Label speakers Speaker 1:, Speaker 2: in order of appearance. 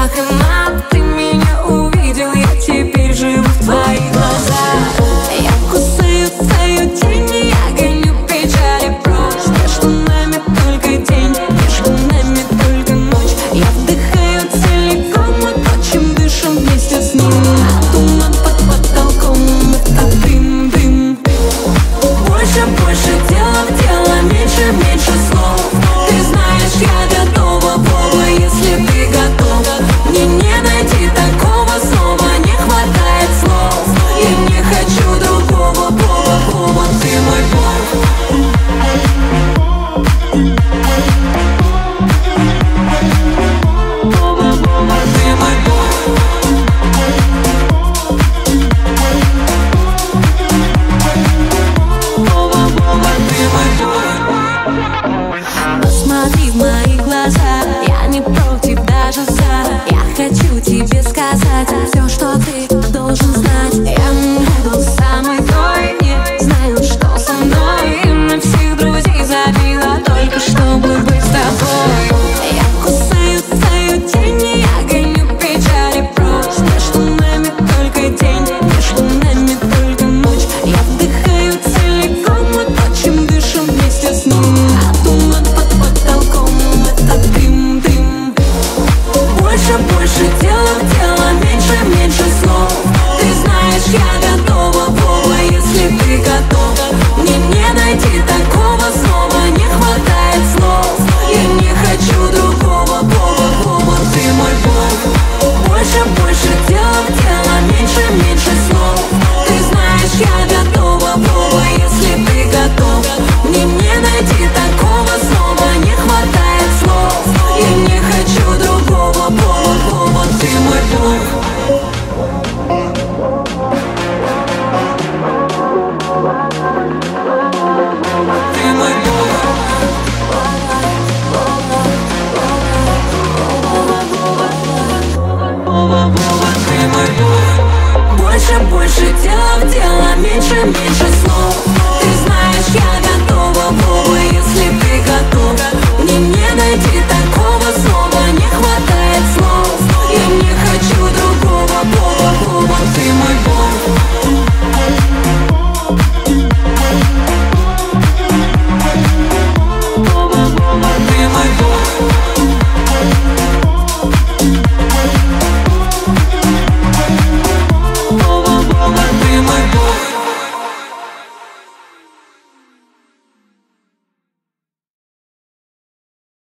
Speaker 1: охрена, ты меня увидел, я теперь живу в твоих глазах. Я кусаю твою тень, я гоню печали прочь. Между нами только день, между нами только ночь. Я вдыхаю целиком, мы точим, дышим вместе с ним. А туман под потолком, это дым, дым. Больше, больше дела в дело, меньше, меньше слов. Ты знаешь, я готова, Вова, если ты готова. Мне не найти такого снова, не хватает слов. Я не хочу другого, Вова, Вова, ты мой Бог. Вова, Вова, ты мой Бог. Вова, Вова, ты мой Бог. Посмотри в мои глаза, я не против, даже за. Я хочу тебе сказать все, что ты должен знать. Я буду самой той, не знаю, что со мной. И на всех друзей забила только чтобы быть с тобой. Я кусаю твою тень, я гоню печали прочь. Между нами только день, между нами только ночь. Я вдыхаю целиком, мы точим, дышим вместе с ним. А туман под потолком, это дым, дым. Больше, больше дела в дело, меньше, меньше слов. Ты знаешь, я готова, Вова, если ты готова. Мне не найти такого снова, не хватает слов. Я не хочу другого, Вова, Вова, ты мой Бог. Больше, больше дела в дело, меньше, меньше слов. Ты знаешь, я готова, Вова, если ты готова. Мне не найти такого снова, не хватает слов. Я не хочу другого, Вова, Вова, ты мой Бог. Ты мой Бог. Вова, Вова, ты мой Бог. Больше, больше дела в дело, меньше, меньше слов.